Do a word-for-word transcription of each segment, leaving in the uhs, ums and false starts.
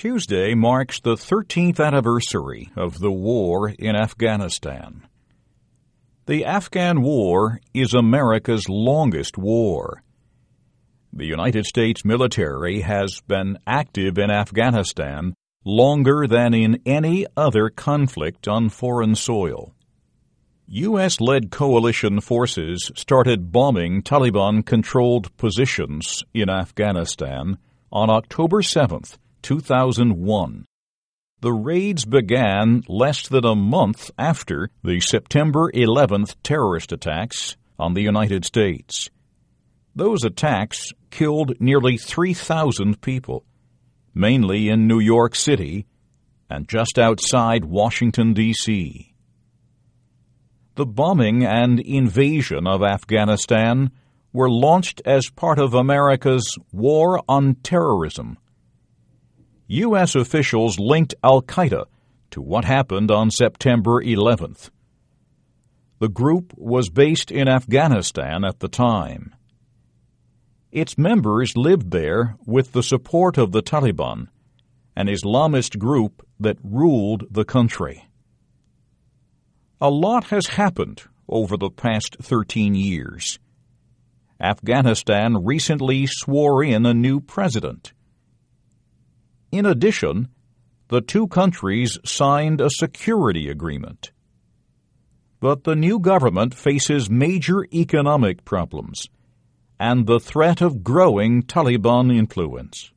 Tuesday marks the thirteenth anniversary of the war in Afghanistan. The Afghan War is America's longest war. The United States military has been active in Afghanistan longer than in any other conflict on foreign soil. U S-led coalition forces started bombing Taliban-controlled positions in Afghanistan on October seventh, two thousand one. The raids began less than a month after the September eleventh terrorist attacks on the United States. Those attacks killed nearly three thousand people, mainly in New York City and just outside Washington, D C The bombing and invasion of Afghanistan were launched as part of America's war on terrorism. U S officials linked al-Qaeda to what happened on September eleventh. The group was based in Afghanistan at the time. Its members lived there with the support of the Taliban, an Islamist group that ruled the country. A lot has happened over the past thirteen years. Afghanistan recently swore in a new president. In addition, the two countries signed a security agreement. But the new government faces major economic problems and the threat of growing Taliban influence.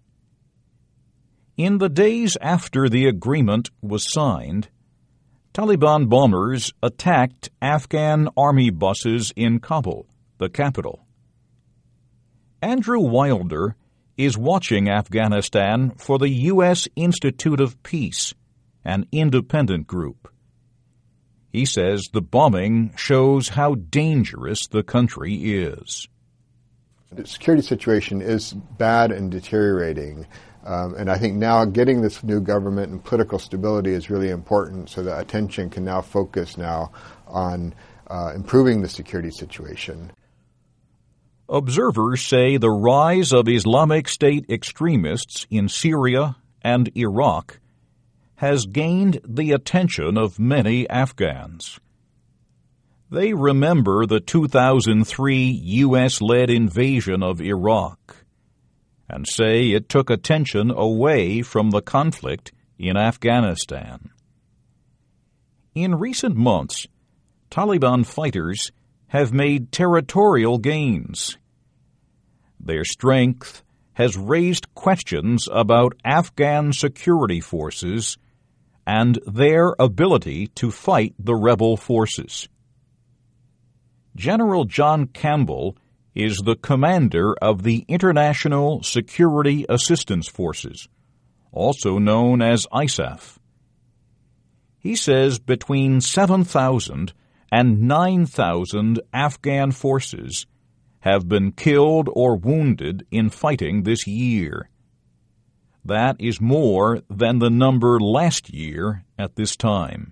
In the days after the agreement was signed, Taliban bombers attacked Afghan army buses in Kabul, the capital. Andrew Wilder is watching Afghanistan for the U S Institute of Peace, an independent group. He says the bombing shows how dangerous the country is. The security situation is bad and deteriorating, um, and I think now getting this new government and political stability is really important so that attention can now focus now on uh, improving the security situation. Observers say the rise of Islamic State extremists in Syria and Iraq has gained the attention of many Afghans. They remember the two thousand three U S-led invasion of Iraq and say it took attention away from the conflict in Afghanistan. In recent months, Taliban fighters have made territorial gains. Their strength has raised questions about Afghan security forces and their ability to fight the rebel forces. General John Campbell is the commander of the International Security Assistance Forces, also known as I S A F. He says between seven thousand and nine thousand Afghan forces have been killed or wounded in fighting this year. That is more than the number last year at this time.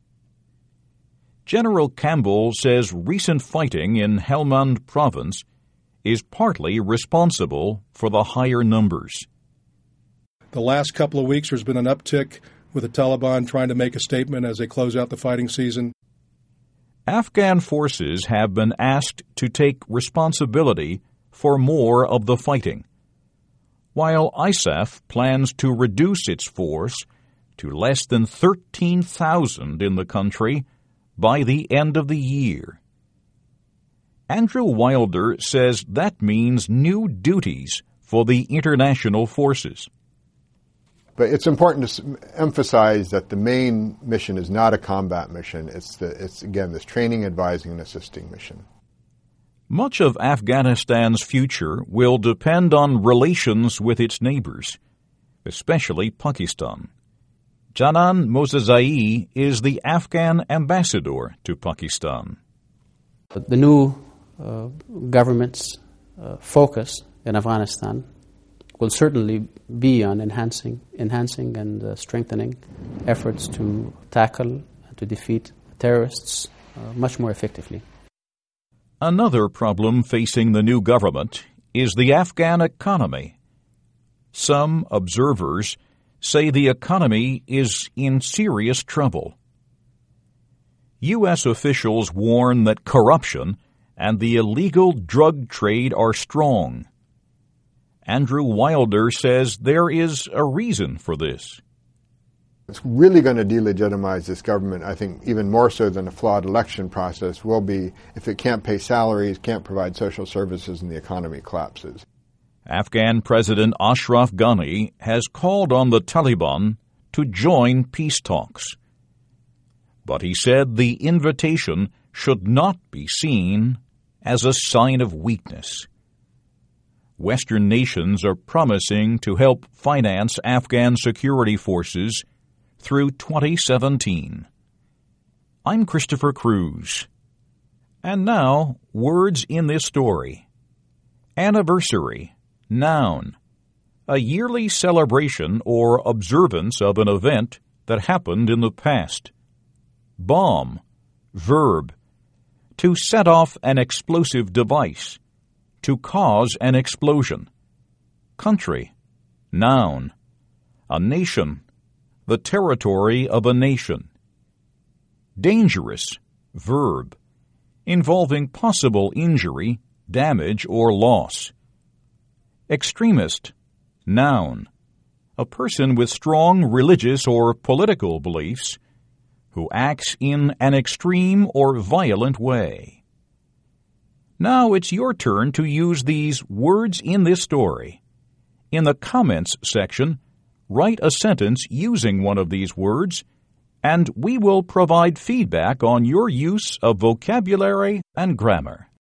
General Campbell says recent fighting in Helmand Province is partly responsible for the higher numbers. The last couple of weeks there's been an uptick with the Taliban trying to make a statement as they close out the fighting season. Afghan forces have been asked to take responsibility for more of the fighting, while I S A F plans to reduce its force to less than thirteen thousand in the country by the end of the year. Andrew Wilder says that means new duties for the international forces. But it's important to emphasize that the main mission is not a combat mission. It's, the, it's again, this training, advising, and assisting mission. Much of Afghanistan's future will depend on relations with its neighbors, especially Pakistan. Janan Mozazai is the Afghan ambassador to Pakistan. The new uh, government's uh, focus in Afghanistan will certainly be on enhancing, enhancing and uh, strengthening efforts to tackle and to defeat terrorists uh, much more effectively. Another problem facing the new government is the Afghan economy. Some observers say the economy is in serious trouble. U S officials warn that corruption and the illegal drug trade are strong. Andrew Wilder says there is a reason for this. It's really going to delegitimize this government, I think, even more so than a flawed election process will be if it can't pay salaries, can't provide social services, and the economy collapses. Afghan President Ashraf Ghani has called on the Taliban to join peace talks. But he said the invitation should not be seen as a sign of weakness. Western nations are promising to help finance Afghan security forces through twenty seventeen. I'm Christopher Cruz. And now, words in this story. Anniversary, noun. A yearly celebration or observance of an event that happened in the past. Bomb, verb. To set off an explosive device. To cause an explosion. Country, noun. A nation. The territory of a nation. Dangerous, verb, involving possible injury, damage, or loss. Extremist, noun, a person with strong religious or political beliefs who acts in an extreme or violent way. Now it's your turn to use these words in this story. In the comments section, write a sentence using one of these words, and we will provide feedback on your use of vocabulary and grammar.